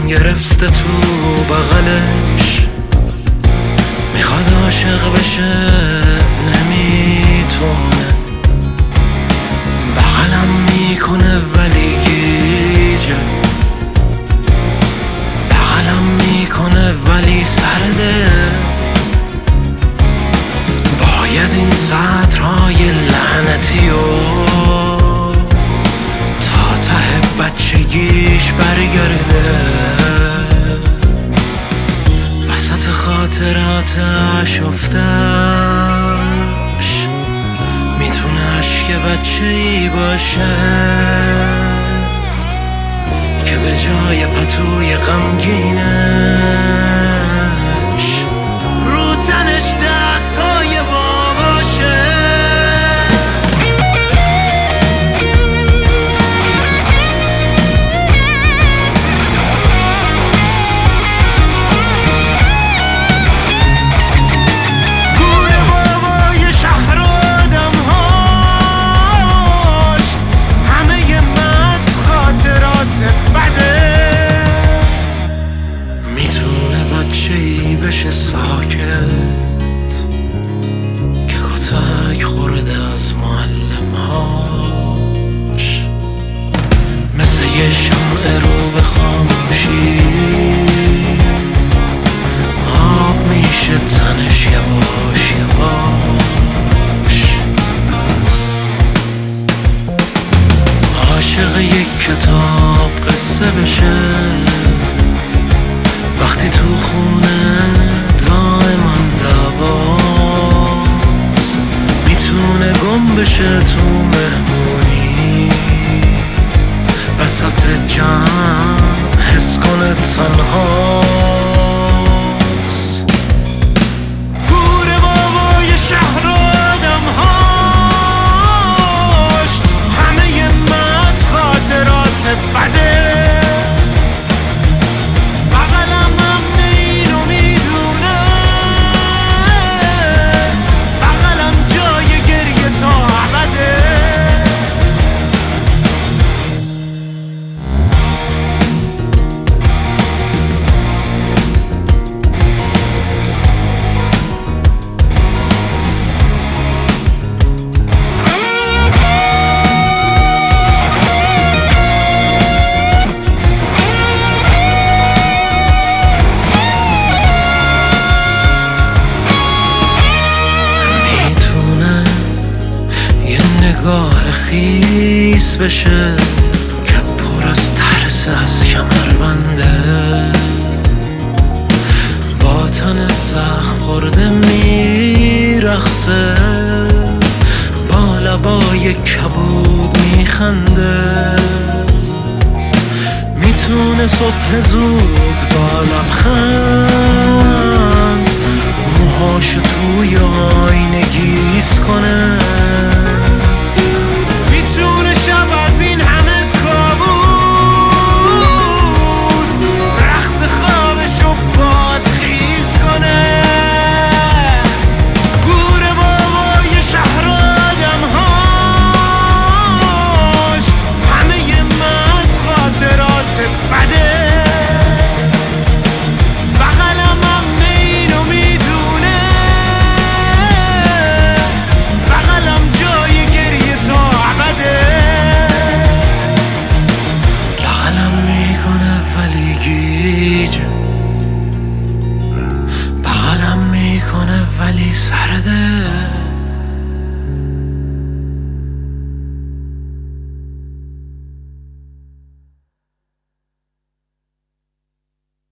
گرفته تو بغلش، میخواد عاشق بشه نمیتونه، بغلم میکنه ولی گیجه، بغلم میکنه ولی سرده. باید این سطرهای لعنتیو تا ته بچگیش برگرده، وسط خاطراتش افتش میتونه عشق بچه‌ای باشه که به جای پتوی غمگینش رو تنش دستای باباشه. بشه ساکت که کتک خورده از معلمهاش، مثل یه شمع رو به خاموشی آب میشه تنش یواش یواش. عاشق یک کتاب قصه بشه وقتی تو خونه دائما دعواست، میتونه گم بشه تو مهمونی وسط جمع حس کنه تنهاست. گور بابای شهر آدمهاش همه مد خاطرات بده، نگاه خیس بشه که پر از ترس از کمربنده، با تن زخم خورده میرقصه، با لبای کبود میخنده، میتونه صبح زود با لبخند موهاشو توی آینه گیس کنه،